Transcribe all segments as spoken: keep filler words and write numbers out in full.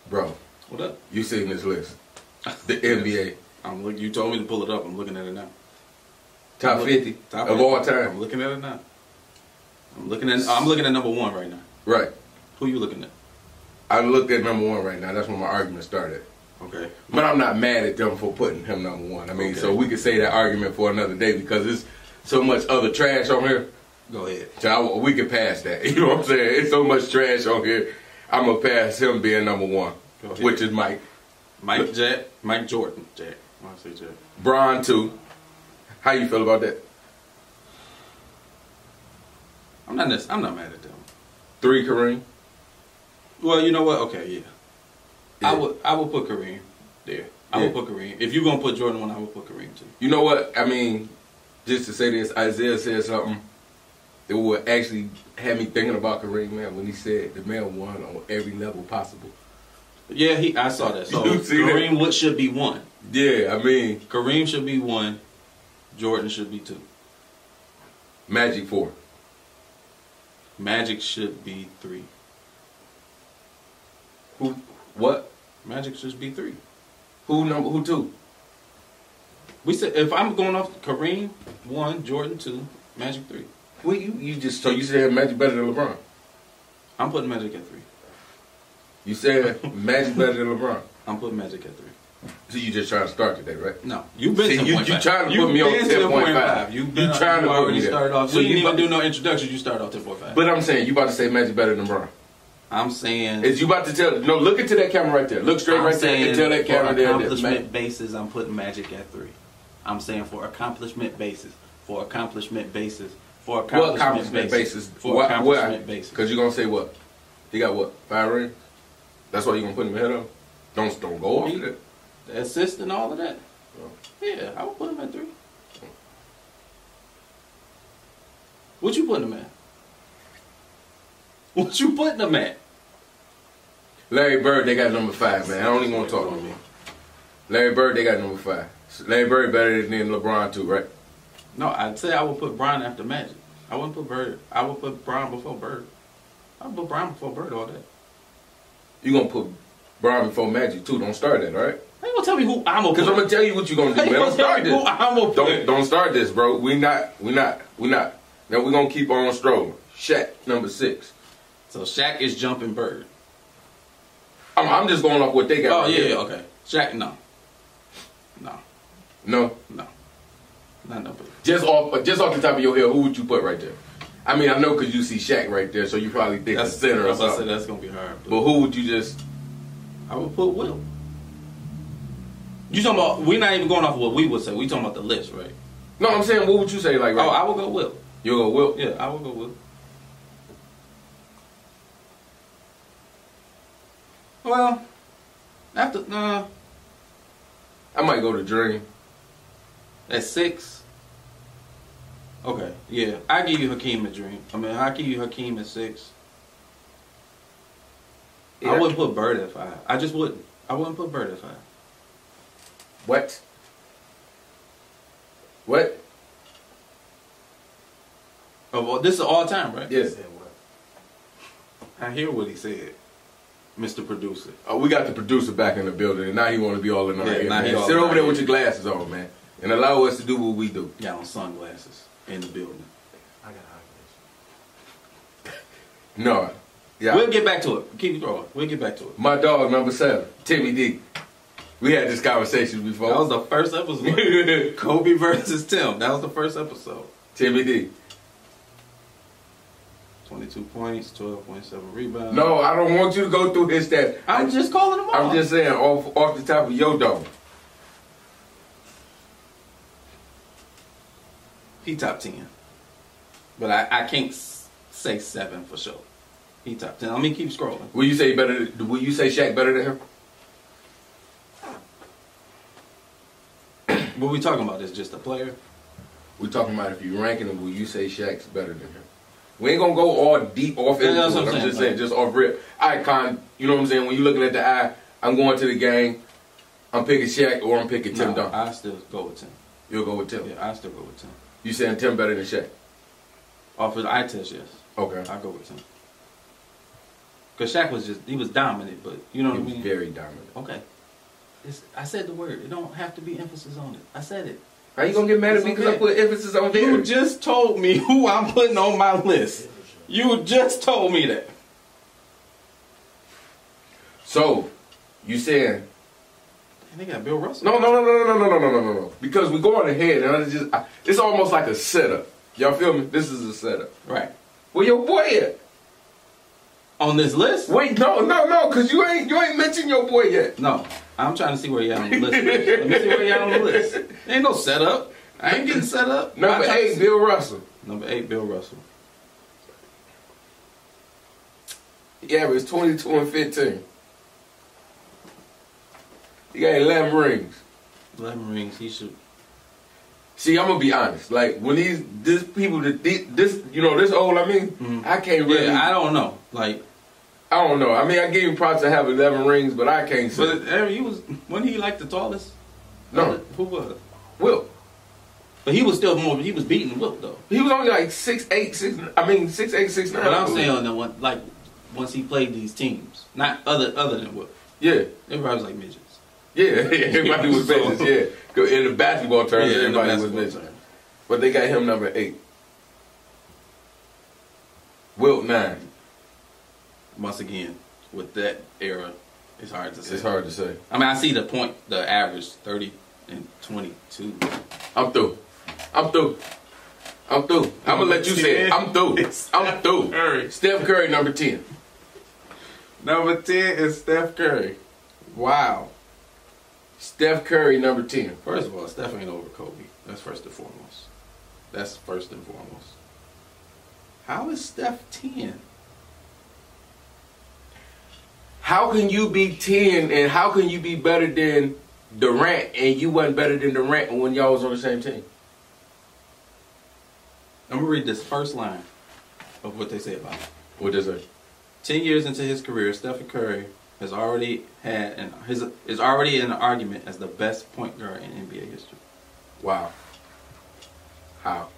Bro. What up? You seen this list. The N B A. I'm look, you told me to pull it up. I'm looking at it now. Top looking, fifty top of fifty. all time. I'm looking at it now. I'm looking at I'm looking at number one right now. Right. Who you looking at? I look at number one right now. That's when my argument started. Okay. But I'm not mad at them for putting him number one. I mean, Okay. so we could say that argument for another day because there's so much other trash on here. Go ahead. So I, we can pass that. You know what I'm saying? It's so much trash on here. I'm going to pass him being number one, Go ahead. which is Mike. Mike Jack. Mike Jordan. Jack. I want to say Jack. Bron, two. How you feel about that? I'm not necess- I'm not mad at them. Three, Kareem. Well, you know what? Okay, yeah. Yeah. I would I would put Kareem there. I Yeah. would put Kareem. If you're gonna put Jordan one, I would put Kareem too. You know what? I mean, just to say this, Isaiah said something that would actually have me thinking about Kareem, man, when he said the man won on every level possible. Yeah, he. I saw that. So You see Kareem that? would should be one. Yeah, I mean, Kareem should be one. Jordan should be two. Magic four. Magic should be three. Who? What? Magic should be three. Who number? Who two? We said if I'm going off Kareem one, Jordan two, Magic three. Well, you you just so you said Magic better than LeBron. I'm putting Magic at three. You said Magic better than LeBron. I'm putting Magic at three. So you just trying to start today, right? No, you've been See, to you- point you five. trying to You've put me on been to ten point five. five. You've been You trying to you put already me there. started off. So we you didn't even about- do no introduction. You started off ten point five. But I'm saying you about to say Magic better than LeBron. I'm saying Is you about to tell? No, look into that camera right there. Look straight I'm right there saying and tell that camera for there. that accomplishment Ma- basis, I'm putting Magic at three. I'm saying for accomplishment basis, for accomplishment basis, for accomplishment, What accomplishment basis? for Why- accomplishment why? basis. Because you're gonna say what? He got what? Five rings? That's why you're gonna put him ahead of him? Don't don't go off He- of that. The assist and all of that. Oh. Yeah, I would put him at three. What you putting him at? What you putting him at? Larry Bird, they got number five, man. I don't even want to talk to me. Larry Bird, they got number five. Larry Bird better than LeBron too, right? No, I'd say I would put Bron after Magic. I wouldn't put Bird. I would put Bron before Bird. I would put Bron before Bird all day. You gonna put Bron before Magic too? Don't start that, all right? How you gonna tell me who I'm gonna put? Because I'm gonna tell you what you gonna do, How man. you Don't gonna tell start me who this. I'm gonna put? Don't don't start this, bro. We not we not we not. Now we gonna keep on strolling. Shaq number six. So Shaq is jumping Bird. I'm, I'm just going off what they got. Oh right yeah, here. okay. Shaq, no, no, No, no, not no. just off just off the top of your head, who would you put right there? I mean, I know because you see Shaq right there, so you probably think That's the center I or was about to say something. that's gonna be hard. But But who would you just? I would put Will. You talking about? We're not even going off of what we would say. We talking about the list, right? No, I'm saying, what would you say? Like, right? Oh, I would go Will. You go Will? Yeah, I would go Will. Well, after nah, I might go to Dream. at six. Okay, yeah, I give you Hakeem a dream. I mean, I give you Hakeem at six. Yeah. I wouldn't put Bird at five. I just wouldn't. I wouldn't put Bird at five. What? What? Oh, well, this is all time, right? Yes. I hear what he said, Mister Producer. Oh, we got the producer back in the building, and now he want to be all in our Yeah, ear, now he man. all Sit in over our there ear. with your glasses on, man, and allow us to do what we do. Got on sunglasses in the building. I got high No. Yeah. We'll get back to it. Keep it going. We'll get back to it. My dog, number seven, Timmy D. We had this conversation before. That was the first episode. Kobe versus Tim. That was the first episode. Timmy D. twenty-two points, twelve point seven rebounds. No, I don't want you to go through his stats. I'm just calling them I'm off. just saying, off off the top of your dome. He top ten. But I, I can't s- say seven for sure. He top ten. Let me keep scrolling. Will you say better? Will you say Shaq better than him? What we talking about is just a player. We talking about if you ranking him, will you say Shaq's better than him? We ain't gonna go all deep off Yeah, into that's it. what I'm I'm saying, just saying, like- just off rip. Icon, you know what I'm saying? When you're looking at the eye, I'm going to the game. I'm picking Shaq or I'm picking Tim No, Duncan. I still go with Tim. You'll go with Tim. Yeah, I still go with Tim. You saying Tim better than Shaq? Off of the eye test, yes. Okay. I go with Tim. Because Shaq was just, he was dominant, but you know He what I was mean? very dominant. Okay. It's, I said the word. It don't have to be emphasis on it. I said it. How you gonna get mad at me because I put emphasis on You very? just told me who I'm putting on my list. You just told me that. So, you saying? And they got Bill Russell. No, no, no, no, no, no, no, no, no, no, no. Because we going ahead, and I just, I, it's almost like a setup. Y'all feel me? This is a setup. Right. Where your boy at? On this list? Wait, no, no, no, because you ain't, you ain't mentioned your boy yet. No. I'm trying to see where you at on the list. Let me see where you at on the list. There ain't no setup. I ain't getting set up. Number eight, Bill Russell. Number eight, Bill Russell. He averaged twenty-two and fifteen. He got eleven rings. eleven rings. He should. See, I'm gonna be honest. Like when these this people that this, this you know this old, I mean, Mm. I can't really. Yeah, I don't know. Like, I don't know. I mean, I give him props to have eleven rings, but I can't say. but uh, he was. Wasn't he like the tallest? No. Who was? Wilt. But he was still more. He was beating Wilt though. He was only like six eight six. I mean six eight six nine. But I'm saying that one, like once he played these teams, not other other than Wilt. Yeah. Everybody was like midgets. Yeah. Everybody was midgets. Yeah. In the basketball terms, Yeah, in the everybody was basketball midgets. terms. But they got him number eight. Wilt nine. Once again, with that era, it's hard to say. It's hard to say. I mean, I see the point, the average thirty and twenty-two. I'm through. I'm through. I'm through. I'm gonna let you say it. I'm through. I'm through. Curry. Steph Curry, number ten. Number ten is Steph Curry. Wow. Steph Curry, number ten. First of all, Steph ain't over Kobe. That's first and foremost. That's first and foremost. How is Steph ten? How can you be ten and how can you be better than Durant and you wasn't better than Durant when y'all was on the same team? I'm gonna read this first line of what they say about him. What does it? Ten years into his career, Stephen Curry has already had an his is already in an argument as the best point guard in N B A history. Wow. How?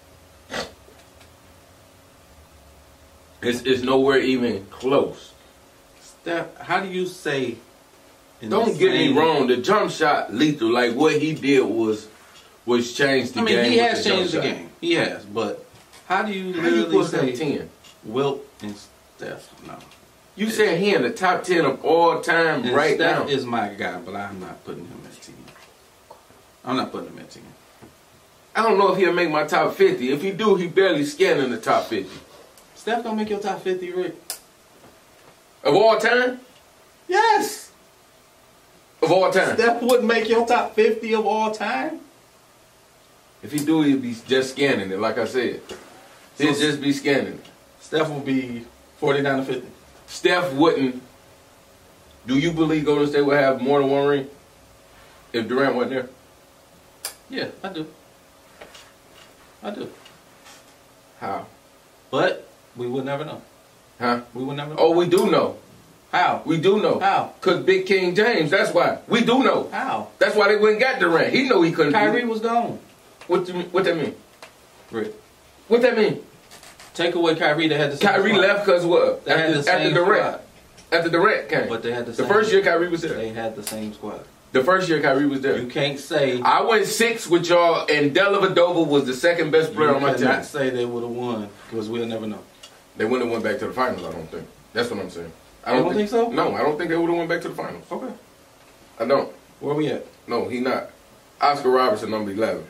It's, it's nowhere even close. Steph, how do you say? in Don't the get me same- wrong. The jump shot lethal. Like what he did was was change the I mean, game. he with has the jump changed the shot. game. He has, but how do you How you literally put say him ten? Wilt and Steph? No. You said he in the top ten of all time And right Steph now. is my guy, but I'm not putting him at ten. I'm not putting him at ten. I don't know if he'll make my top fifty. If he do, he barely scanning the top fifty. Steph don't make your top fifty, Rick. Of all time? Yes. Of all time. Steph wouldn't make your top fifty of all time. If he do, he'll be just scanning it, like I said. He'll So- just be scanning it. Steph will be forty-nine to fifty. Steph wouldn't. Do you believe Golden State would have more than one ring if Durant wasn't there? Yeah, I do. I do. How? But we would never know. Huh? We would never know. Oh, we do know. How? We do know. How? Because Big King James, that's why. We do know. How? That's why they went and got Durant. He know he couldn't Kyrie do it. was gone. What, do you- what that mean? Rick. What that mean? Take away Kyrie, they had the same Kyrie squad. left because what? They had After, the same after Durant. squad. After Durant came. But they had the The same. first year Kyrie was there. They had the same squad. The first year Kyrie was there. You can't say. I went six with y'all, and Dellavedova was the second best player You on my team. cannot say they would have won because we'll never know. They wouldn't have went back to the finals, I don't think. That's what I'm saying. I You don't think so? No, I don't think they would have went back to the finals. Okay. I don't. Where we at? No, he not. Oscar Robertson, number eleven.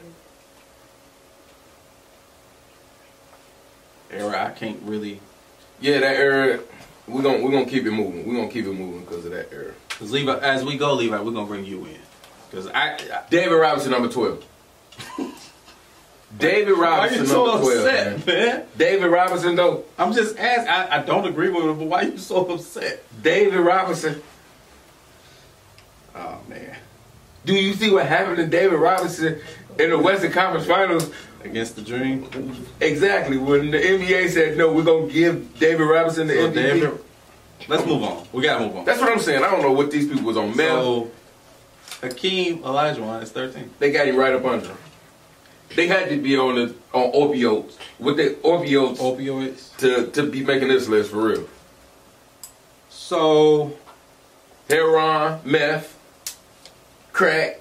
Era, I can't really. Yeah, that era, we're going we're gonna keep it moving. We're going to keep it moving because of that era. Cause Levi, as we go, Levi, we're gonna bring you in. Cause I. I David Robinson, number twelve. David why Robinson, you so number twelve. upset, man. man? David Robinson, though. I'm just asking. I, I don't agree with him, but why you so upset? David Robinson. Oh man. Do you see what happened to David Robinson in the Western Conference Finals? Against the Dream. Exactly. When the N B A said, no, we're going to give David Robinson the So M V P. David, let's move on. We gotta move on. That's what I'm saying. I don't know what these people was on. Mel, So Hakeem Olajuwon is thirteen. they got him right up under him. They had to be on the on opioids. With the opioids Opioids. to, to be making this list for real. So, Heroin, meth, crack.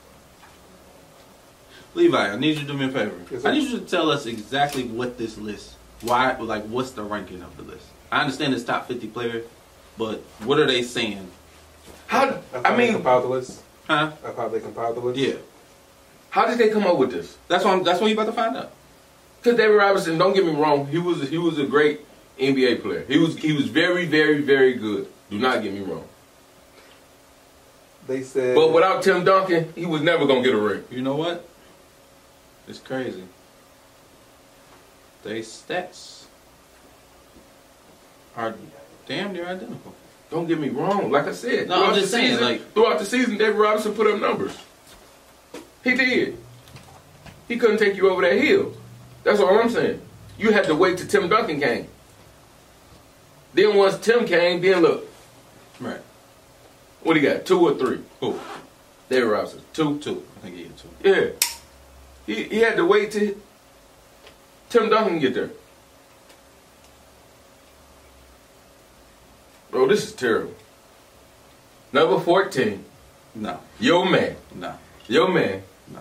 Levi, I need you to do me a favor. Yes, sir. I need you to tell us exactly what this list, why, like, what's the ranking of the list? I understand it's top fifty players, but what are they saying? How? That's I how they mean, compiled the list. Huh? That's how they compiled the list. Yeah. how did they come up with this? That's what I'm, that's what you about to find out. Because David Robinson, don't get me wrong, he was he was a great N B A player. He was he was very very very good. Do not get me wrong. They said. But without Tim Duncan, he was never gonna get a ring. You know what? It's crazy. They stats are damn near identical. Don't get me wrong. Like I said, No, I'm throughout just the saying, season, like- throughout the season, David Robinson put up numbers. He did. He couldn't take you over that hill. That's all I'm saying. You had to wait till Tim Duncan came. Then once Tim came, then look, Right. what he got? Two or three? Who? David Robinson. Two. Two. I think he had two. Yeah. He he had to wait till Tim Duncan get there. Bro, this is terrible. Number fourteen. No. Yo man. No. Yo man. No.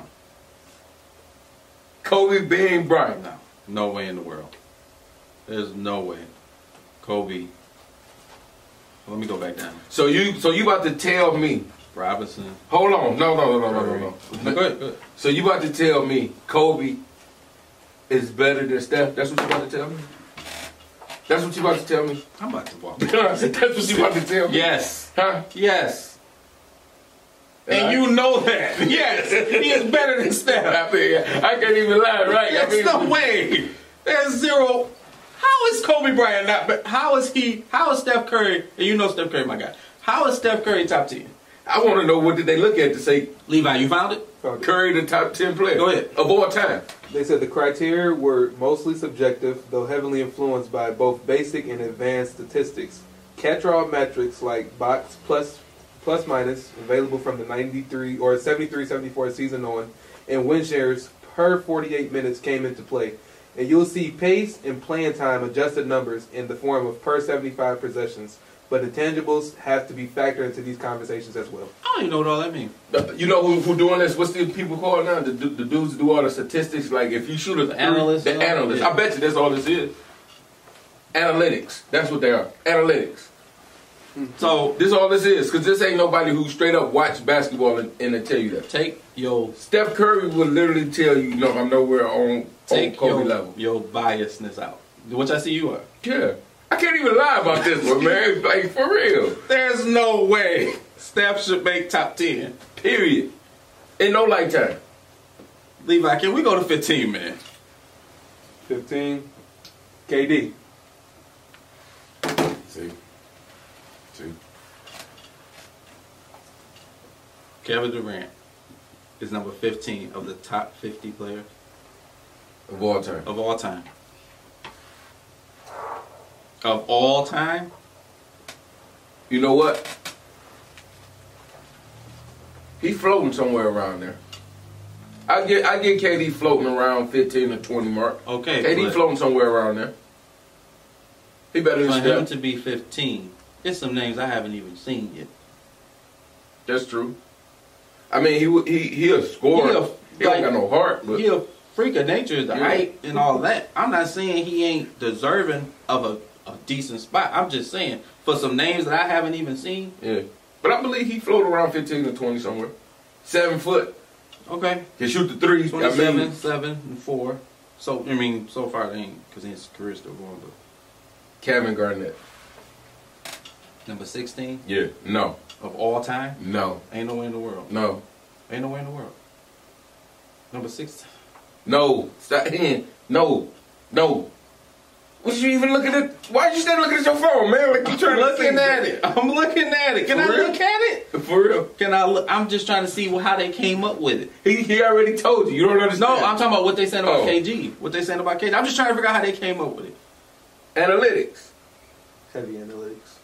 Kobe Bean Bryant. No. No way in the world. There's no way. Kobe. Let me go back down. So you so you about to tell me, Robinson. hold on, no, no, no, no, no, no, no. Go ahead, go ahead. So you about to tell me Kobe is better than Steph? That's what you about to tell me? That's what you about to tell me? I'm about to walk. That's what you about to tell me? Yes. Huh? Yes. And And I- you know that. Yes. He is better than Steph. I mean, I can't even lie, right? I There's mean, no way. There's zero. How is Kobe Bryant not? But how is he? How is Steph Curry? And you know Steph Curry, my guy. How is Steph Curry top ten? I want to know what did they look at to say Levi, you found it? Found it. Curry the top ten player Go ahead. of all time. They said the criteria were mostly subjective, though heavily influenced by both basic and advanced statistics. Catch-all metrics like box plus plus minus available from the ninety-three or seventy-three seventy-four season on, and win shares per forty-eight minutes came into play. And you'll see pace and playing time adjusted numbers in the form of per seventy-five possessions. But intangibles have to be factored into these conversations as well. I don't even know what all that means. You know who, who doing this? What's the people called now? The, the dudes who do all the statistics. Like if you shoot a The analysts the and all? analysts. Yeah. I bet you that's all this is. Analytics. That's what they are. Analytics. So This all this is, because this ain't nobody who straight up watch basketball and, and they tell you that. take your Steph Curry will literally tell you, no, I'm nowhere on, on take Kobe your, level. your biasness out, which I see you are. Yeah. I can't even lie about this one, man. Like, for real. There's no way Steph should make top ten. Period. In no lifetime. Levi, can we go to fifteen, man? fifteen, K D. See? See? Kevin Durant is number fifteen of the top fifty players Of all time. of all time. Of all time? You know what? He floating somewhere around there. I get I get K D floating around fifteen or twenty mark. Okay. K D but floating somewhere around there. He better for than him Steph. to be fifteen, it's some names I haven't even seen yet. That's true. I mean, he would- he he a scorer. He a- He, like- don't got no heart, but He a freak of nature, the Yeah. height and all that. I'm not saying he ain't deserving of a, a decent spot. I'm just saying for some names that I haven't even seen. yeah. But I believe he floated around fifteen or twenty somewhere. Seven foot. Okay. Can shoot the three. I twenty-seven, mean, seven, and four. So I mean, so far they ain't because his career's still going. But Kevin Garnett. number sixteen Yeah. No. of all time, No. ain't nowhere in the world. No. Ain't nowhere in the world. Number sixteen. No. Stop. No. No. What you even looking at? Why you still looking at your phone, man? Like you I'm trying to looking think, at man. it. I'm looking at it. Can For I real? look at it? For real. Can I look? I'm just trying to see how they came up with it. He he already told you. You don't understand. No, I'm talking about what they saying about Oh. K G. What they saying about K G. I'm just trying to figure out how they came up with it. Analytics. Heavy analytics.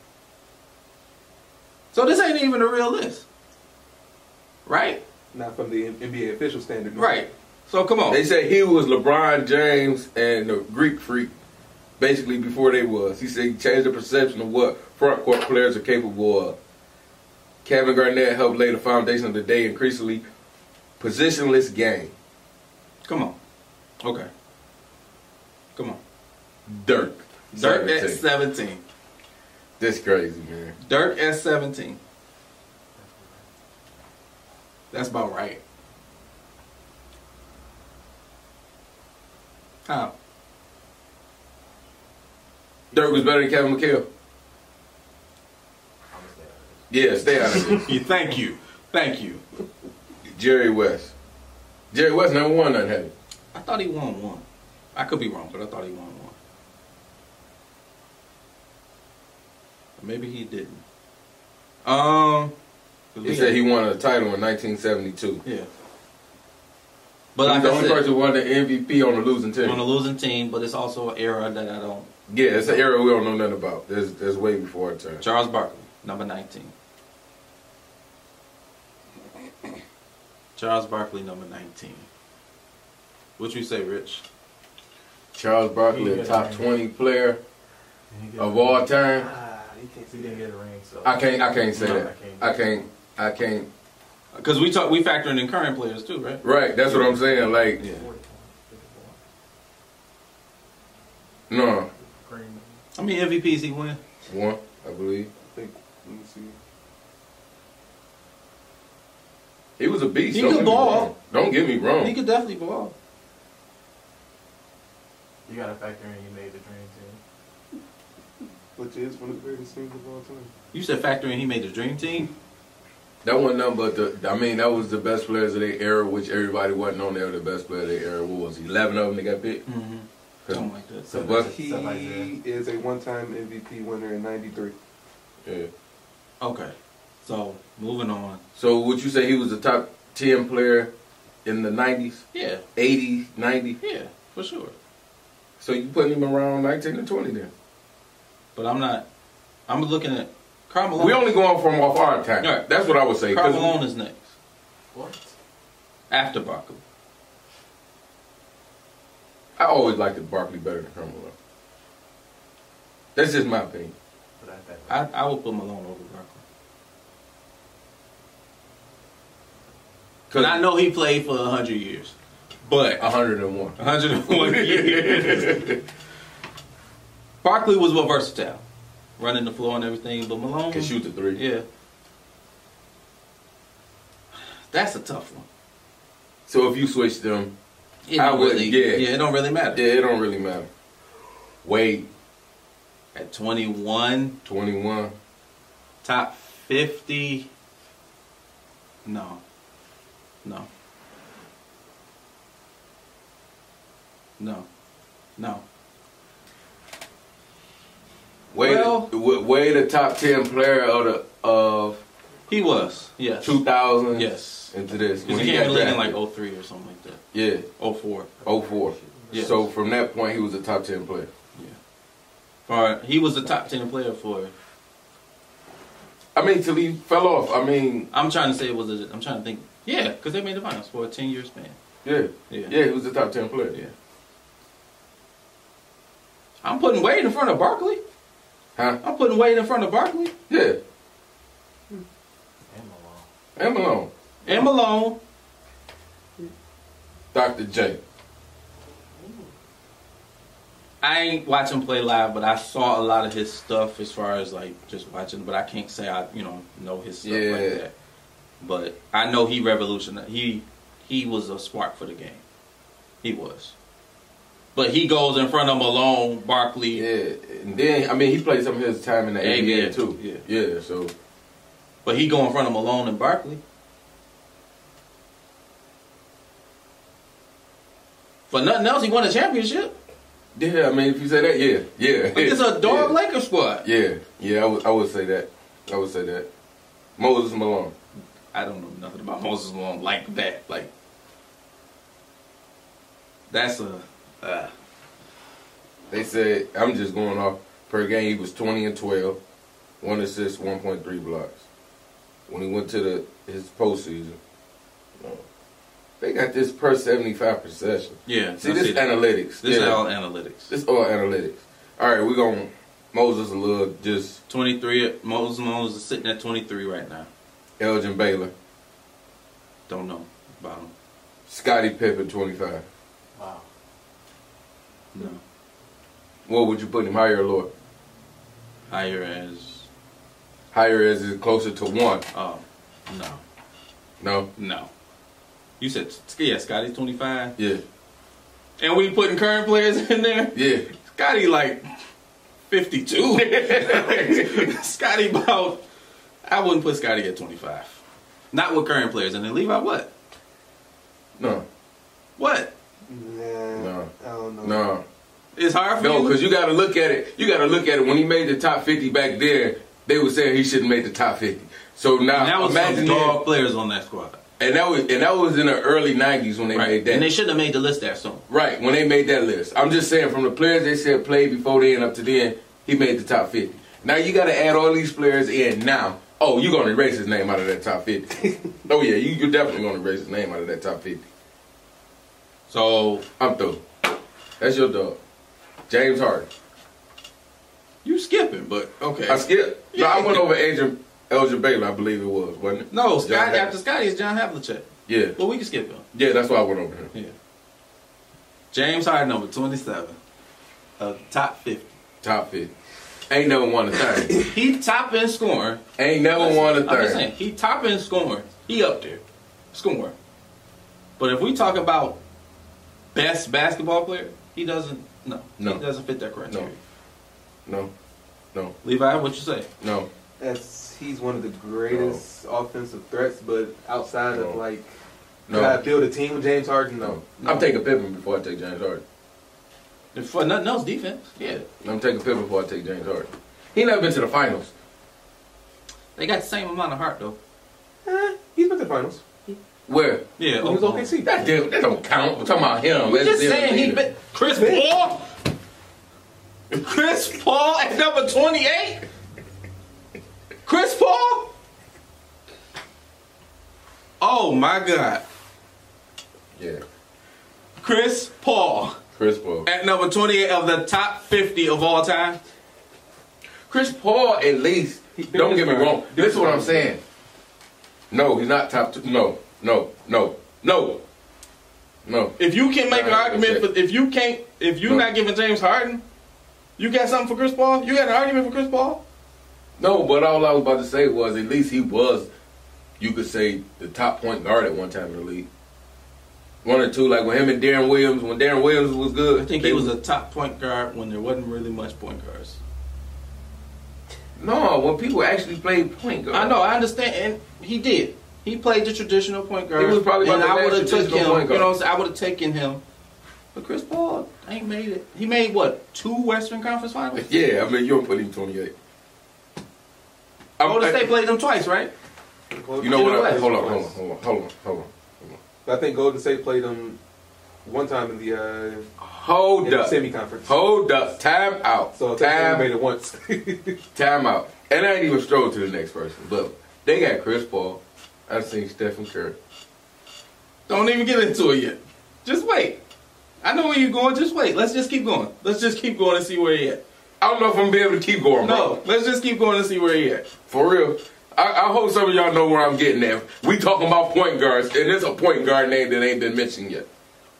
So this ain't even a real list, right? Not from the N B A official standard. no. Right. So come on. They say he was LeBron James and the Greek freak, basically before they was. He said he changed the perception of what front court players are capable of. Kevin Garnett helped lay the foundation of the day increasingly positionless game. Come on. Okay. Come on. Dirk. Dirk seventeen. at seventeen. This crazy, man. Dirk at seventeen. That's about right. How? Dirk was better than Kevin McHale. Yeah, stay out of it. Thank you. Thank you. Jerry West. Jerry West never won nothing, had he? I thought he won one. I could be wrong, but I thought he won one. Maybe he didn't. Um, He said he won a title in nineteen seventy-two. Yeah. But He's like the I only said, person who won the M V P on a losing team. on a losing team, but it's also an era that I don't. Yeah, it's an era we don't know nothing about. There's, there's way before our time. Charles Barkley, number nineteen. Charles Barkley, number nineteen. What you say, Rich? Charles Barkley, a top twenty player of all time. Ah, he can't. He didn't get a ring, so I can't. I can't say No, that. I can't. I can't. Because we talk, we factoring in current players too, right? Right. That's what I'm saying. Like, Yeah. no, How many M V Ps he win? one, I believe. I think, let me see. He was a beast. He don't could get me ball. wrong. Don't get me wrong. He could definitely ball. You gotta factor in you made the dream team. Which is one of the greatest teams of all time. You said factoring he made the dream team. That wasn't nothing but the. I mean, that was the best players of their era, which everybody wasn't on there. The best player of their era. What was he? Eleven of them that got picked. Mm-hmm. Something like that. So, but He Stuff like that. is a one-time M V P winner in ninety-three. yeah. Okay. So moving on. So would you say he was the top ten player in the nineties, Yeah. eighties, nineties? Yeah. For sure. So you putting him around nineteen and twenty then? But I'm not. I'm looking at Karl Malone. We only going from off our time. Right. That's what I would say. Karl 'cause Malone is next What? after Barkley. I always liked the Barkley better than Karl Malone. That's just my opinion. But I think I I would put Malone over Barkley. Cause I know he played for a hundred years, but one hundred and one. a hundred and one years. Barkley was more versatile, running the floor and everything. But Malone Can shoot the three. Yeah, that's a tough one. So if you switch them, It I don't would- really, yeah. yeah, it don't really matter. yeah, it don't really matter. Wade, At twenty-one, twenty-one. top fifty. No, no, no, no. Wade, Well- Wa- Wade, a top ten player of the of He was, yes, two thousand. yes. Into this Because when he he came got in the league in drafted. like oh three or something like that. Yeah, oh four. oh four. Yes. So from that point, he was a top ten player. Or he was the top ten player for. I mean, till he fell off. I mean, I'm trying to say it was. A, I'm trying to think. Yeah, because they made the finals for a ten year span. yeah, Yeah. yeah, he was a top ten player. Yeah. I'm putting Wade in front of Barkley. Huh? I'm putting Wade in front of Barkley Yeah, and Malone. and Malone, and Malone. Doctor J. I ain't watch him play live, but I saw a lot of his stuff as far as like just watching. But I can't say I, you know, know his stuff Yeah. like that. But I know he revolutionized. He he was a spark for the game. He was. But he goes in front of Malone, Barkley. Yeah, and then I mean, he played some of his time in the A B A Yeah, too. yeah. yeah. So But he go in front of Malone and Barkley. For nothing else, he won a championship yeah, I mean, if you say that, yeah, yeah. against a dog yeah. Lakers squad. Yeah, yeah, I would, I would say that. I would say that. Moses Malone. I don't know nothing about Moses Malone like that. Like that's a. Uh, They said I'm just going off per game. He was twenty and twelve, one assist, one point three blocks. When he went to the his postseason, no. They got this per seventy-five possession. yeah. See, I this that. analytics. This is yeah. all analytics. This all analytics. All right, we're going to Moses a little just twenty-three. Moses Moses is sitting at twenty-three right now. Elgin Baylor. Don't know about him. Scottie Pippen, twenty-five. Wow. No. What would you put him, higher or lower? Higher as. Higher as is closer to one. Oh, no. No? No. You said, yeah, Scotty's twenty-five. Yeah. And we putting current players in there? Yeah. Scotty like fifty-two. Scotty about, I wouldn't put Scotty at twenty-five. Not with current players. And then Levi, what? No. What? Nah, No. I don't know. No. It's hard for No, you? because you got to look at it. You got to look at it. When he made the top fifty back there, they were saying he shouldn't make the top fifty. So now, And that was imagine some dog that, players on that squad. and that was and that was in the early nineties when they Right. made that. And they shouldn't have made the list that soon. Right, when they made that list. I'm just saying, from the players they said played before then up to then, he made the top fifty. Now you got to add all these players in now. Oh, you're going to erase his name out of that top fifty. Oh, yeah, you, you're definitely going to erase his name out of that top fifty. So, I'm through. That's your dog. James Harden. you skipping, but okay. I skipped. No, I went over Adrian Elgin Baylor, I believe it was, wasn't it? No, John Scotty, Hav- after Scotty is John Havlicek. Yeah. Well, we can skip him. Yeah, that's why I went over him. Yeah. James Harden, number twenty-seven. Uh, top fifty. Top fifty. Ain't never won a thing. He top in scoring. Ain't never Listen, won a I'm just thing. saying, he top in scoring. He up there. Scoring. But if we talk about best basketball player, he doesn't, no. No. He doesn't fit that criteria. No. No. Levi, what you say? No. That's he's one of the greatest offensive threats, but outside No. of like, No. gotta build a team with James Harden. No, No. I'm taking Pippen before I take James Harden. And for nothing else, defense. Yeah. I'm taking Pippen before I take James Harden. He never been to the finals. They got the same amount of heart, though. eh, he's been to the finals. Where? Yeah. He was Oklahoma. O K C. That, did, that don't count. We're talking about him. We That's just different saying he either. been Chris Paul. Chris Paul at number twenty-eight. Chris Paul. Oh my God, Yeah. Chris Paul Chris Paul. at number twenty-eight of the top fifty of all time. Chris Paul, at least, don't get me wrong. This is what I'm saying. No, he's not top two. No, no, no, no, no. If you can make an Nah, argument, that's for, if you can't, if you're No. not giving James Harden, you got something for Chris Paul. You got an argument for Chris Paul. No, but all I was about to say was at least he was, you could say, the top point guard at one time in the league. One or two, like when him and Darren Williams, when Darren Williams was good. I think they he was a top point guard when there wasn't really much point guards. No, when people actually played point guard. I know, I understand, and he did. He played the traditional point guard. He was probably about and the I last would have took traditional him. point You guard. know, what I'm saying? I would have taken him. But Chris Paul ain't made it. He made what? Two Western Conference Finals. Yeah, I mean, you don't put him twenty-eight. I'm- Golden State played them twice, right? You know what? I, West. hold on, hold on, hold on, hold on, hold on. I think Golden State played them one time in the uh, Hold in the up. semi-conference. Hold up. Time out. So I think they only Time, made it once. time out. And I ain't even strolled to the next person. But they got Chris Paul. I've seen Stephen Curry. Don't even get into it yet. Just wait. I know where you're going. Just wait. Let's just keep going. Let's just keep going and see where he at. I don't know if I'm gonna be able to keep going, bro. No, let's just keep going and see where he at. For real. I, I hope some of y'all know where I'm getting at. We talking about point guards, and there's a point guard name that ain't been mentioned yet.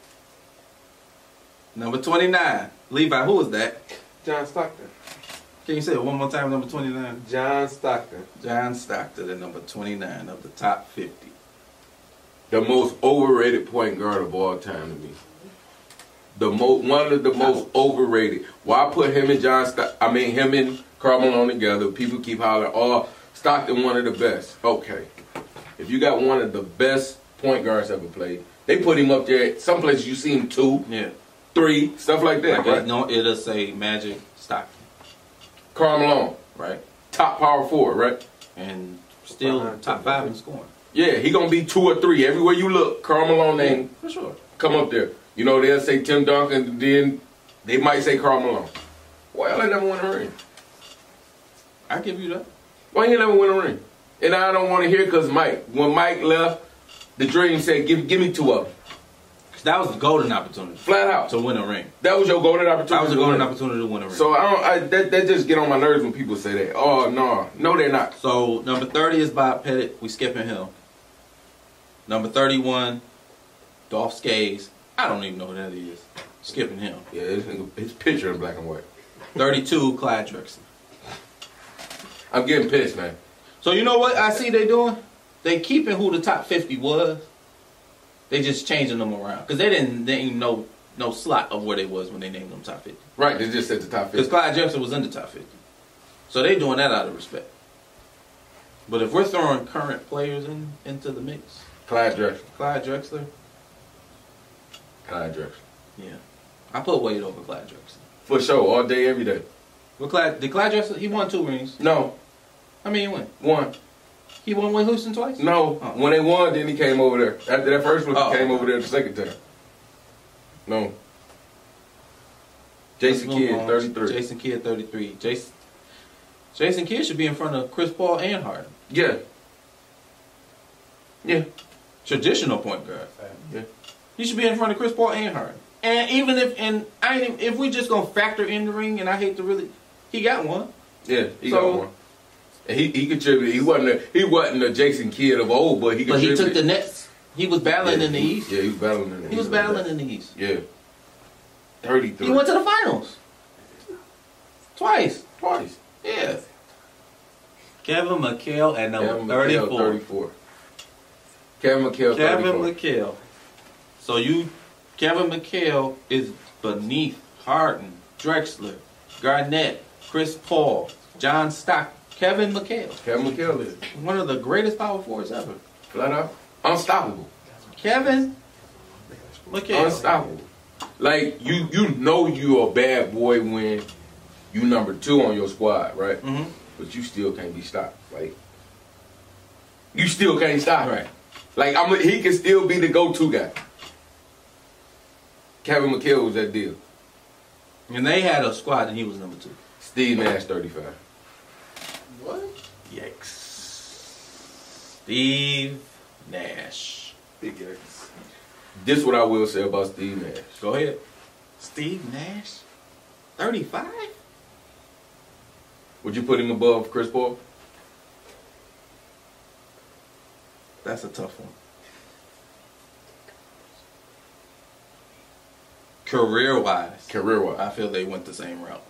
Number twenty-nine. Levi, who is that? John Stockton. Can you say it one more time? Number twenty-nine. John Stockton. John Stockton at number twenty-nine of the top fifty. The most overrated point guard of all time to me. The mo- one of the most overrated. Why put him and John Stock? I mean him and Karl Malone together. People keep hollering, "Oh, Stockton one of the best." Okay, if you got one of the best point guards ever played, they put him up there. Some places you see him two, Yeah. three, stuff like that. Like Right? it, no, it'll say Magic Stockton, Karl Malone, right? top power forward, right? And still Behind top Tim five Duncan. in scoring. Yeah, he gonna be two or three everywhere you look. Karl Malone name For sure. come up there. You know they'll say Tim Duncan, then they might say Karl Malone. Why y'all never win a ring? I give you that. Why he never win a ring? And I don't want to hear because Mike. When Mike left, the Dream said, "Give, give me two of them." That was the golden opportunity Flat out. to win a ring. That was your golden opportunity. That was a to golden win. opportunity to win a ring. So I don't. I, that that just get on my nerves when people say that. Oh no, no, they're not. So number thirty is Bob Pettit. We skipping him. Number thirty-one, Dolph Skays. I don't even know who that is. Skipping him. Yeah, his, his picture in black and white. thirty-two, Clyde Drexler. I'm getting pissed, man. So you know what I see they doing? They keeping who the top fifty was. They just changing them around because they didn't. They ain't no no slot of where they was when they named them top fifty. Right, they just said the top Because fifty. Clyde Drexler was in the top fifty. So they doing that out of respect. But if we're throwing current players in into the mix, Clyde Drexler. Clyde Drexler, Clyde Drexler. yeah, I put Wade over Clyde Drexler. For sure, all day, every day. Well, Clyde, did Clyde Drexler? He won two rings. No, I mean, he won. one. He won with Houston twice. No, Oh. when they won, then he came over there. After that first one, he Oh. came over there the second time. No. Jason Let's move Kidd, on. thirty-three. Jason Kidd, thirty-three. Jason, Jason Kidd should be in front of Chris Paul and Harden. Yeah. Yeah. Traditional point guard. Yeah. He should be in front of Chris Paul and Harden. And even if and I ain't even, if we just gonna factor in the ring, and I hate to really, he got one. Yeah, he So- got one. And he, he contributed. He wasn't a, he wasn't a Jason Kidd of old, but he But he contributed. took the Nets. He was battling yeah, in the he- East. Yeah, he was battling in the East. He was battling in the East. Yeah. thirty-three. He went to the finals twice. twice. Yeah. Kevin McHale at number Kevin McHale, thirty-four. thirty-four. Kevin McHale, Kevin thirty-four. McHale. So you, Kevin McHale is beneath Harden, Drexler, Garnett, Chris Paul, John Stockton. Kevin McHale, Kevin McHale is one of the greatest power forwards ever. flat out unstoppable. Kevin McHale. Unstoppable. Like you, you know you're a bad boy when you number two on your squad, right? Mm-hmm. But you still can't be stopped. Like you still can't stop him. Right. Like I'm, he can still be the go-to guy. Kevin McHale was that deal. And they had a squad, and he was number two. Steve Nash, thirty-five. What? Yikes. Steve Nash. Big yikes. This is what I will say about Steve Nash. Go ahead. Steve Nash, thirty-five. Would you put him above Chris Paul? That's a tough one. Career-wise, Career-wise. I feel they went the same route.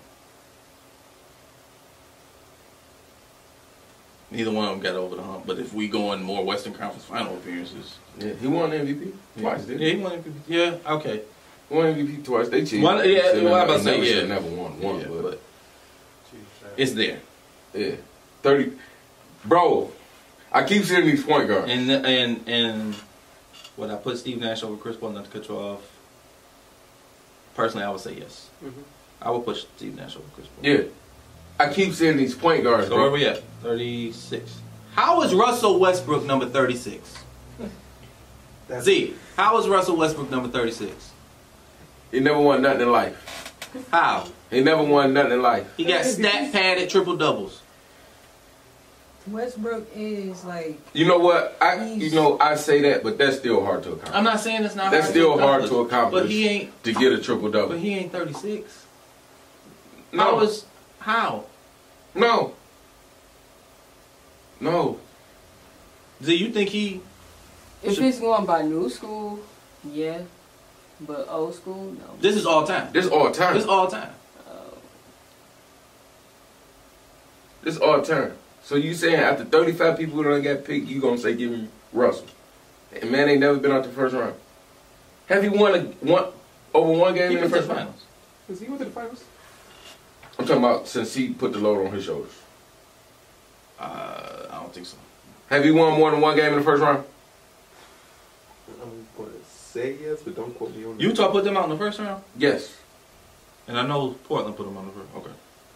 Neither one of them got over the hump. But if we go in more Western Conference Final appearances, Yeah, he won M V P twice, didn't yeah, he? he won M V P. Yeah, okay. He won M V P twice. They cheated. One- yeah, Should've well, I'm never- about to say, never yeah. should've never won one, Yeah, but, but it's there. yeah, thirty. Bro, I keep seeing these point guards. And and and would I put Steve Nash over Chris Paul not to cut you off? Personally, I would say yes. Mm-hmm. I would push Steve Nash over Chris Paul. Yeah, I keep seeing these point guards. So where bro. we at? thirty-six. How is Russell Westbrook number thirty-six? That's Z, how is Russell Westbrook number thirty-six? He never won nothing in life. How? He never won nothing in life. He got stat padded triple doubles. Westbrook is like You know what? I you know I say that, but that's still hard to accomplish. I'm not saying it's not That's hard still to hard accomplish, to accomplish. But he ain't to get a triple but double. he ain't thirty-six. No, How is how? no, no. Z, you think he if Should- it's going by new school, yeah, but old school, no. this is all time. This all time. This is all time. Uh, This all time. So you saying after thirty-five people who done got picked, you gonna say give me Russell? And man ain't never been out the first round. Have he won a one over one game He in the went to first the round? finals. Is he went to the finals? I'm talking about since he put the load on his shoulders. Uh, I don't think so. Have he won more than one game in the first round? I'm going to say yes, but don't quote me on that. Utah put them out in the first round, Yes. and I know Portland put them on the first. Okay.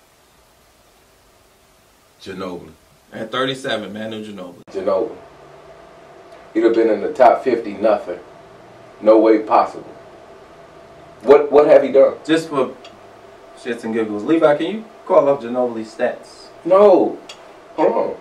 Ginobili. At thirty-seven, Manu Ginobili. Ginobili. He'd have been in the top fifty, nothing. No way possible. What what have he done? Just for shits and giggles, Levi, can you call up Ginobili's stats? No. Hold on.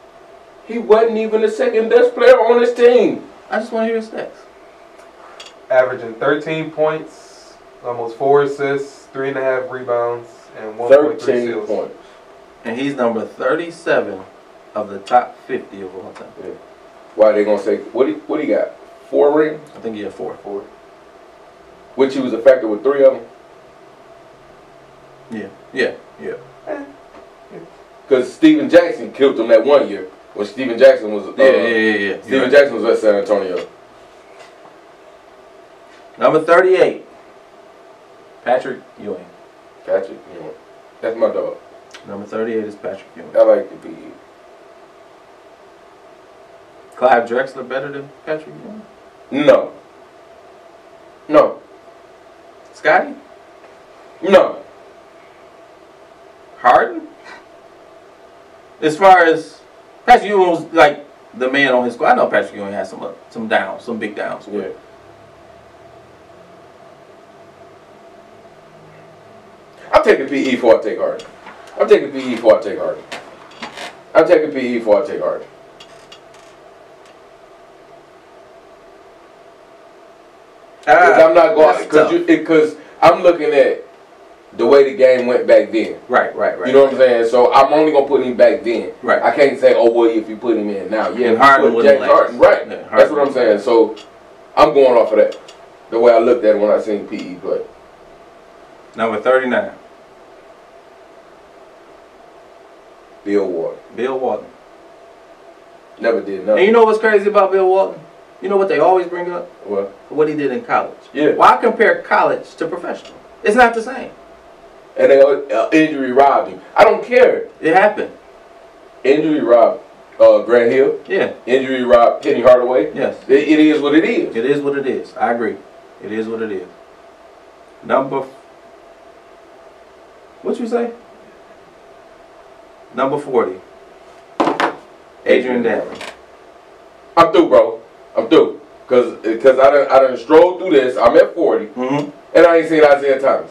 He wasn't even the second best player on his team. I just want to hear his stats. averaging thirteen points, almost four assists, three and a half rebounds, and one point three Thirteen steals. points. And he's number thirty-seven of the top fifty of all time. Yeah. Why they gonna say what? He, what he got? Four rings, I think he had four. Four. which he was affected with three of them. Yeah, yeah, yeah. Because Steven Jackson killed him that one year when Steven Jackson was. Uh, Yeah, yeah, yeah, yeah. Steven Right. Jackson was at San Antonio. Number thirty-eight, Patrick Ewing. Patrick, you know, that's my dog. Number thirty-eight is Patrick Ewing. I like the P E. Clive Drexler better than Patrick Ewing? No. No. Scotty? No. Harden? As far as Patrick Ewing was like the man on his squad. I know Patrick Ewing had some uh, some downs, some big downs. Yeah. I'm taking P E before I take Harden. I'm taking P E before I take Harden. I'm taking P E before I take Harden. Because I'm not going because you because I'm looking at the way the game went back then. Right, right, right. You know what I'm saying? So I'm only gonna put him back then. Right. I can't say, oh well, if you put him in now, yeah. And if you Harden put wouldn't James last. Harden, right? Yeah, That's Harden what I'm saying. So I'm going off of that. The way I looked at it when I seen P E play. Number thirty-nine, Bill Walton Bill Walton. never did And nothing. you know what's crazy about Bill Walton? You know what they always bring up? What? What he did in college. Yeah. Why compare college to professional? It's not the same. And they uh, injury robbed him. I don't care. It happened. Injury robbed uh, Grant Hill. Yeah. Injury robbed Penny Hardaway. Yes. It, it is what it is. It is what it is. I agree. It is what it is. Number. F- what you say? Number forty. Adrian Dantley. I'm through, bro. I'm through. Cause, Cause I done, I done strolled through this. I'm at forty. Mm-hmm. And I ain't seen Isaiah Thomas.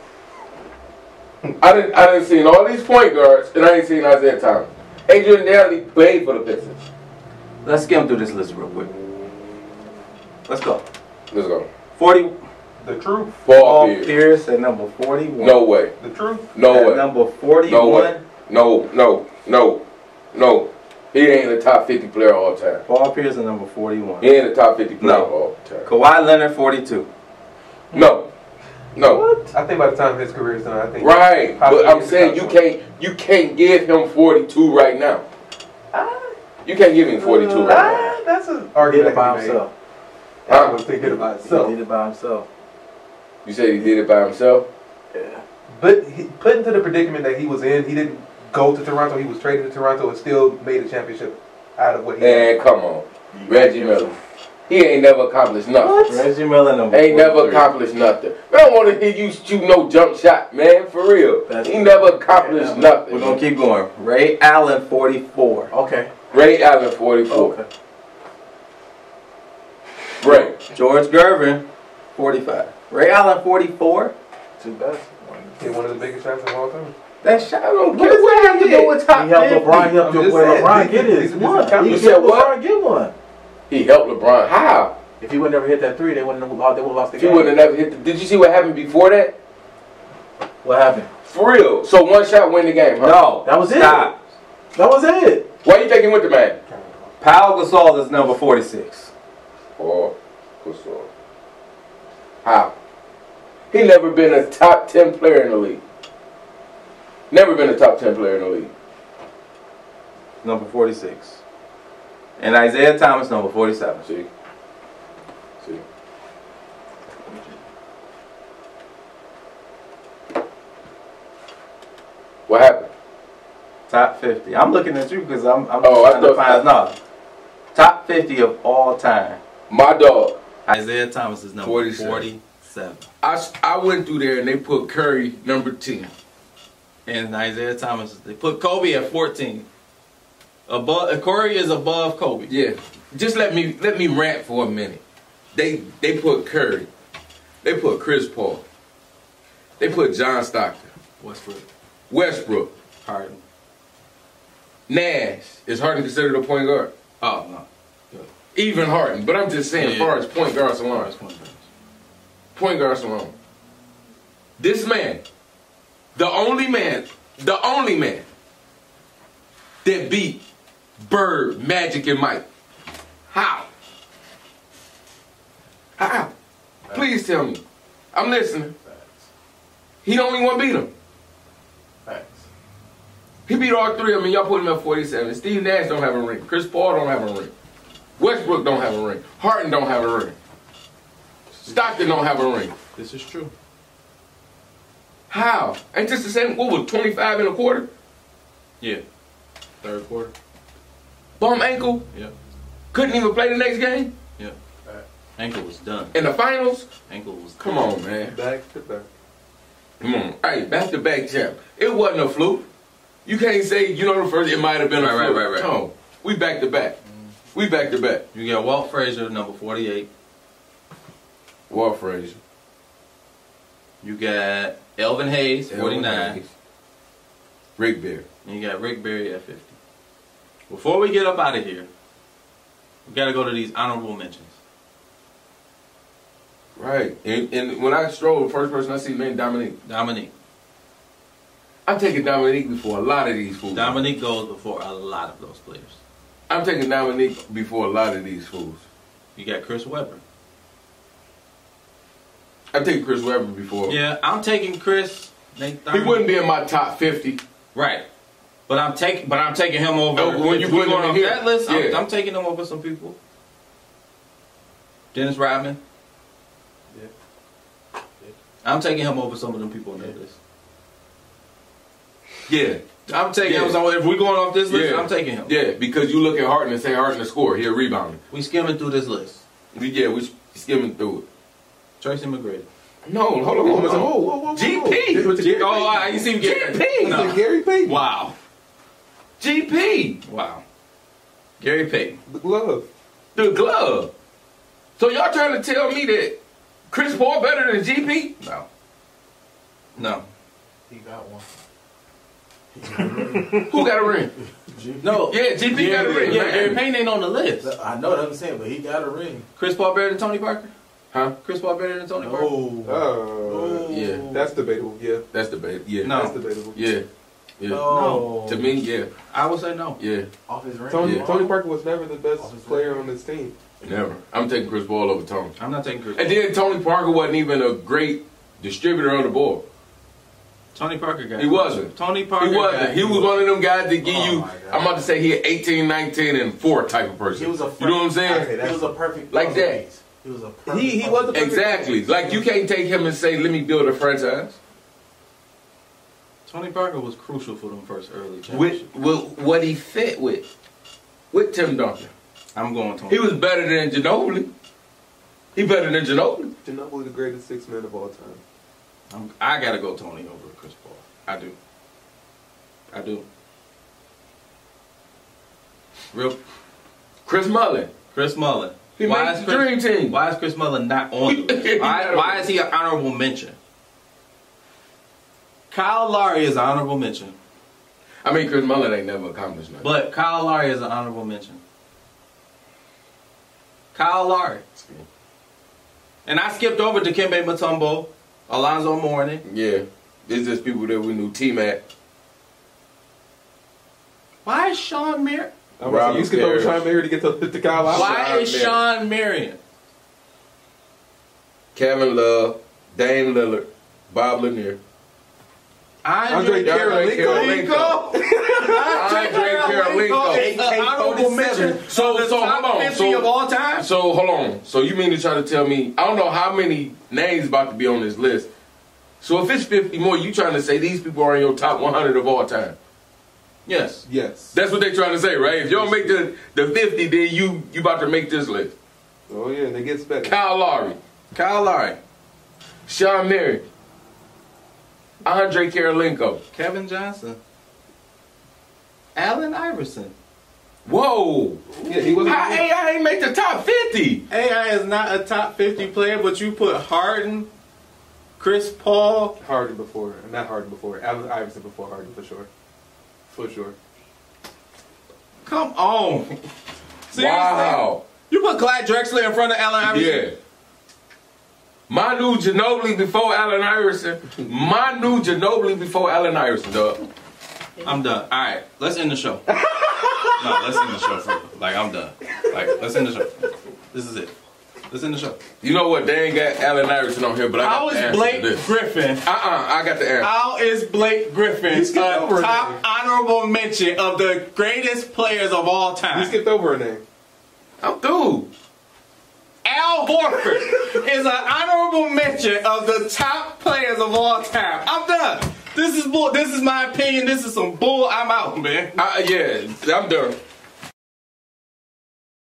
I didn't I didn't seen all these point guards and I ain't seen Isaiah Thomas. Adrian Dantley played for the Pistons. Let's skim through this list real quick. Let's go. Let's go. forty. The truth. Paul Paul Pierce. Pierce at number forty-one. No way. The truth. No At way. number No forty-one. way. No, no, no, no. He ain't the top fifty player all time. Paul Pierce at number forty-one. He ain't the top fifty player No. all time. Kawhi Leonard forty-two. No. No. I think by the time his career is done, I think. Right. But I'm Possibly saying you top can't you can't give him forty-two right now. You can't give him forty-two right Ah, that's an He did argument it by that can be made. himself. I was thinking about He himself. did it by himself. now. You said he did it by himself? Yeah. But he, put into the predicament that he was in, he didn't go to Toronto. He was traded to Toronto and still made a championship out of what he had. And come on. Reggie Miller. He ain't never accomplished nothing. Reggie Miller number Ain't never forty-three. accomplished nothing. I don't want to hear you shoot no jump shot, man. For real. That's- He never accomplished Yeah. nothing. We're gonna keep going. Ray Allen forty-four. Okay. Ray Allen, forty-four. Okay. Ray. George Gervin forty-five. Ray Allen forty-four. Two best. Hit one of the biggest shots of all time. That shot, I don't What care does what that have have to to do with He top helped fifty. LeBron. He helped I'm your just boy saying, LeBron these- get his these- these one. account- He You helped said what? LeBron get one. He helped LeBron. How? If he would never hit that three, they wouldn't have lost. They would have lost the If he game. would have never hit the, did you see what happened before that? What happened? For real. So one shot win the game, huh? No, That was it. stop. That was it. Why you think he went to man? Pau Gasol is number forty-six. Or Gasol. How? He never been a top ten player in the league. Never been a top ten player in the league. Number forty-six. And Isaiah Thomas number forty-seven. See? See? What happened? Top fifty. I'm looking at you because I'm, I'm Oh, I trying to thought- find no. Top fifty of all time. My dog. Isaiah Thomas is number forty-seven. forty-seven. I, I went through there and they put Curry number ten. And Isaiah Thomas, they put Kobe at fourteen. Above, Corey is above Kobe. Yeah. Just let me let me rant for a minute. They they put Curry. They put Chris Paul. They put John Stockton. Westbrook. Westbrook. Harden. Nash. Is Harden considered a point guard? Oh, no. Even Harden. But I'm just saying, as Yeah. far as point guards alone. point guard salon. This man, the only man, the only man that beat Bird, Magic, and Mike. How? How? Please tell me. I'm listening. Facts. He the only one beat him. Facts. He beat all three of them, and y'all put him at forty-seven. Steve Nash don't have a ring. Chris Paul don't have a ring. Westbrook don't have a ring. Harden don't have a ring. Stockton don't have a ring. This is true. How? Ain't this the same? What was twenty-five and a quarter? Yeah. Third quarter. Bum ankle. Yeah. Couldn't even play the next game. Yeah. Ankle was done. In the finals. Ankle was done. Come on, man. Back to back. Come on. Hey, back to back champ. It wasn't a fluke. You can't say, you know, the first, it might have been a Right, fluke. right, right, right. No. We back to back. We back to back. You got Walt Frazier, number forty-eight. Walt Frazier. You got Elvin Hayes, forty-nine. Rick Bear. And you got Rick Barry at fifty. Before we get up out of here, we got to go to these honorable mentions. Right. And, and when I stroll, the first person I see named Dominique. Dominique. I'm taking Dominique before a lot of these fools. Dominique goes before a lot of those players. I'm taking Dominique before a lot of these fools. You got Chris Webber. I'm taking Chris Webber before. Yeah, I'm taking Chris. Nate He wouldn't be in my top fifty. Right. But I'm taking, but I'm taking him over. Oh, when you if we put him going in off here, that list, I'm, yeah. I'm taking him over some people. Dennis Rodman. Yeah. I'm taking him over some of them people on that list. Yeah. I'm taking Yeah. him. So if we're going off this list, Yeah. I'm taking him. Yeah, because you look at Harden and say Harden to score. He'll rebound. We skimming through this list. We, yeah, we skimming through it. Tracy McGrady. No, hold on, hold on. Whoa, whoa, whoa, whoa. G P. This was to Gary Oh, Payton. I you see him get G P. This is Gary Payton. Wow. G P. Wow. Gary Payton. The glove. The glove. So y'all trying to tell me that Chris Paul better than G P? No. No. He got one. Who got a ring? No. Yeah, G P got a ring. Yeah, man. Gary Payton ain't on the list. I know what I'm saying, but he got a ring. Chris Paul better than Tony Parker? Huh? Chris Paul better than Tony Parker? No. Oh, Yeah. that's debatable. Yeah, That's the bait. Yeah. No. that's debatable. Yeah. Yeah. No. To me, yeah. I would say no. Yeah. Off his ring. Tony, Yeah. Tony Parker was never the best Offensive player ring. on this team. Never. I'm taking Chris Paul over Tony. I'm not taking Chris And then Tony Parker wasn't even a great distributor of the ball. Tony Parker got He wasn't. Tony Parker He wasn't. got He was one of them guys that give Oh you, my God. I'm about to say he had eighteen, nineteen, and four type of person. He was a you know what I'm saying? Okay, he was a perfect Like puzzle that. piece. He was a perfect He- he puzzle was a piece. perfect- Exactly. Like you can't take him and say, let me build a franchise. Tony Parker was crucial for them first early With, championships. with what he fit with. With Tim Duncan. I'm going Tony. He was better than Ginobili. He better than Ginobili. Ginobili, the greatest six man of all time. I'm, I gotta go Tony over Chris Paul. I do. I do. Real Chris Mullin. Chris Mullin. He why made is the Chris, dream team. Why is Chris Mullin not on the list? He Why, not why on is he an honorable mention? Kyle Lowry is an honorable mention, I mean, Chris Mullin ain't never accomplished nothing. but Kyle Lowry is an honorable mention. Kyle Lowry. And I skipped over Dikembe Mutombo, Alonzo Mourning. Yeah. It's just people that we knew. T-Mac. Why is Sean Mar- I was Robert like, you skipped over Parrish. Sean Mary to get to, to Kyle Lowry. Why Sean is Marion. Sean Marion? Kevin Love. Dame Lillard. Bob Lanier. Andre Karolinko. Andre Karolinko. is an honorable mention. So- of the so top hold on. fifty So- of all time. So hold on. So you mean to try to tell me? I don't know how many names about to be on this list. So if it's fifty more, you trying to say these people are in your top one hundred of all time? Yes. Yes. That's what they trying to say, right? If you don't make the the fifty, then you you about to make this list. Oh yeah, and it gets better. Kyle Lowry, Kyle Lowry, Sean Marion, Andre Karolinko. Kevin Johnson, Allen Iverson. Whoa! Yeah, he wasn't. How A I ain't make the top fifty? A I is not a top fifty player, but you put Harden, Chris Paul. Harden before, not Harden before. Allen Iverson before Harden for sure. For sure. Come on. Seriously? Wow! You put Clyde Drexler in front of Allen Iverson? Yeah. Manu Ginobili before Allen Iverson. Manu Ginobili before Allen Iverson, dog. I'm done. All right, let's end the show. No, let's end the show for real. Like, I'm done. Like, let's end the show. This is it. Let's end the show. You know what? They ain't got Allen Iverson on here, but I got How the is answer Blake to this. Griffin? Uh-uh, I got the answer. How is Blake Griffin You a skipped over a top name. honorable mention of the greatest players of all You time? skipped over a name. I'm through. Al Horford is an honorable mention of the top players of all time. I'm done. This is bull. This is my opinion. This is some bull. I'm out, man. Uh, yeah, I'm done.